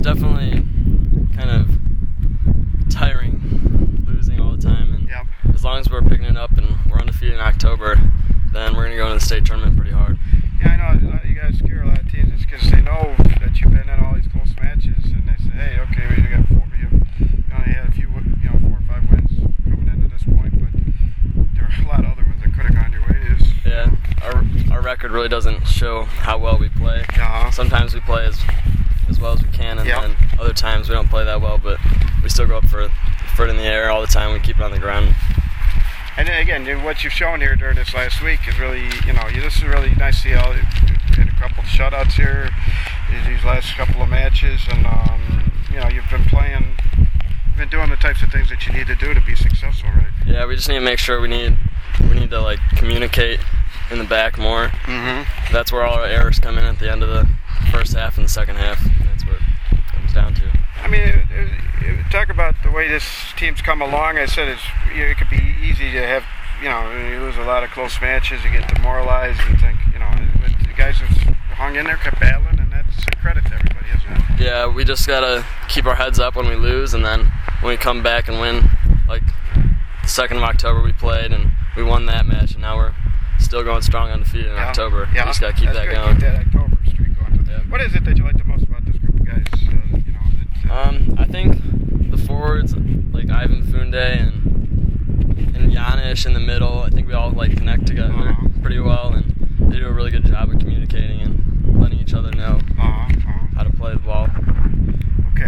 definitely kind of tiring losing all the time, and as long as we're picking it up and we're undefeated in October, then we're going to go into the state tournament pretty hard. Yeah, I know you guys scare a lot of teams just because they know that you've been in all these close only had a few, 4 or 5 wins coming into this point, but there were a lot of other ones that could have gone your way. Yeah, our record really doesn't show how well we play. Sometimes we play as well as we can, and then other times we don't play that well, but we still go up for it in the air all the time. We keep it on the ground. And then again, what you've shown here during this last week is really, this is really nice to see how you had a couple of shutouts here these last couple of matches, and you've been doing the types of things that you need to do to be successful, right? Yeah, we just need to make sure we need to communicate in the back more. Mm-hmm. That's where all our errors come in at the end of the first half and the second half. That's what it comes down to. I mean, talk about the way this team's come along. I said it could be easy to have, you lose a lot of close matches, you get demoralized and think, but the guys have hung in there, kept battling, and that's a credit to everybody, isn't it? Yeah, we just gotta keep our heads up when we lose, and then when we come back and win, like the 2nd of October we played and we won that match, and now we're still going strong undefeated in October. Yeah, we just gotta keep that going. Keep that October streak going. Yeah. What is it that you like the most about this group of guys? I think the forwards, like Ivan Funde and Janish in the middle, I think we all connect together pretty well, and they do a really good job of communicating and letting each other know how to play the ball.